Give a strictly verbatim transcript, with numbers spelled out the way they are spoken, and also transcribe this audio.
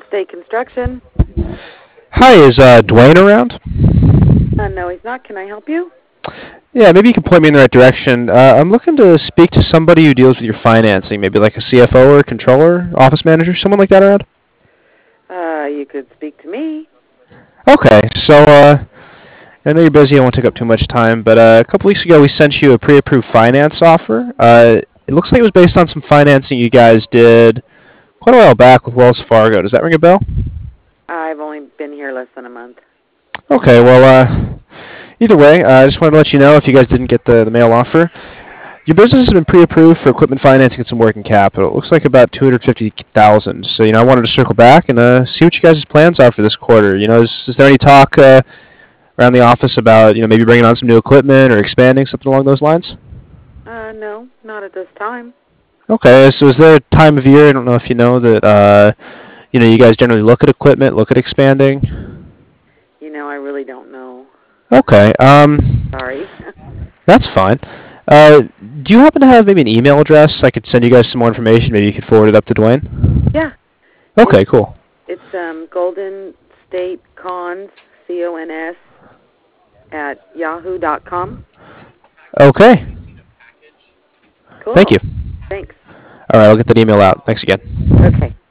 State Construction. Hi, is uh, Dwayne around? Uh, no, he's not. Can I help you? Yeah, maybe you can point me in the right direction. Uh, I'm looking to speak to somebody who deals with your financing, maybe like a C F O or a controller, office manager, someone like that around? Uh, you could speak to me. Okay, so uh, I know you're busy. I won't take up too much time, but uh, a couple weeks ago we sent you a pre-approved finance offer. Uh, it looks like it was based on some financing you guys did quite a while back with Wells Fargo. Does that ring a bell? I've only been here less than a month. Okay, well, uh, either way, uh, I just wanted to let you know if you guys didn't get the, the mail offer. Your business has been pre-approved for equipment financing and some working capital. It looks like about two hundred fifty thousand. So, you know, I wanted to circle back and uh, see what you guys' plans are for this quarter. You know, is, is there any talk uh, around the office about, you know, maybe bringing on some new equipment or expanding, something along those lines? Uh, no, not at this time. Okay, so is there a time of year, I don't know if you know, that, uh, you know, you guys generally look at equipment, look at expanding? You know, I really don't know. Okay, um, Sorry. that's fine. Uh, do you happen to have maybe an email address? I could send you guys some more information. Maybe you could forward it up to Dwayne. Yeah. Okay, It's, cool. it's um, Golden State Cons, C O N S, at yahoo dot com. Okay. Cool. Thank you. Thanks. All right, I'll get that email out. Thanks again. Okay.